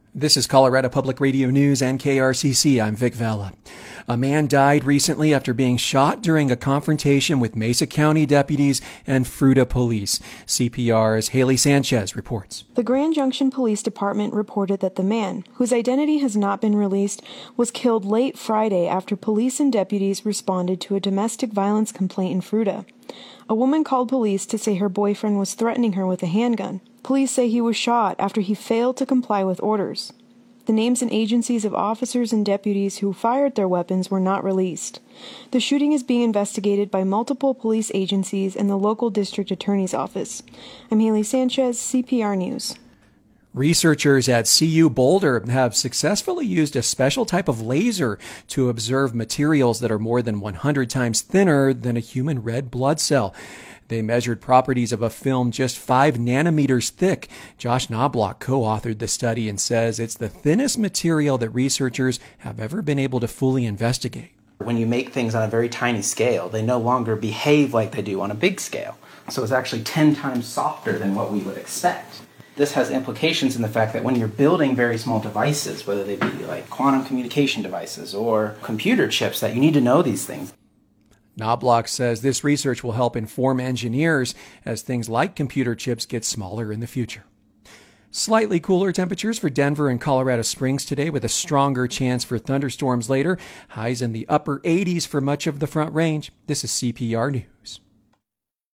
This is Colorado Public Radio News and KRCC. I'm Vic Vela. A man died recently after being shot during a confrontation with Mesa County deputies and Fruita police. CPR's Haley Sanchez reports. The Grand Junction Police Department reported that the man, whose identity has not been released, was killed late Friday after police and deputies responded to a domestic violence complaint in Fruita. A woman called police to say her boyfriend was threatening her with a handgun. Police say he was shot after he failed to comply with orders. The names and agencies of officers and deputies who fired their weapons were not released. The shooting is being investigated by multiple police agencies and the local district attorney's office. I'm Haley Sanchez, CPR News. Researchers at CU Boulder have successfully used a special type of laser to observe materials that are more than 100 times thinner than a human red blood cell. They measured properties of a film just 5 nanometers thick. Josh Knobloch co-authored the study and says it's the thinnest material that researchers have ever been able to fully investigate. When you make things on a very tiny scale, they no longer behave like they do on a big scale. So it's actually 10 times softer than what we would expect. This has implications in the fact that when you're building very small devices, whether they be like quantum communication devices or computer chips, that you need to know these things. Knobloch says this research will help inform engineers as things like computer chips get smaller in the future. Slightly cooler temperatures for Denver and Colorado Springs today with a stronger chance for thunderstorms later. Highs in the upper 80s for much of the Front Range. This is CPR News.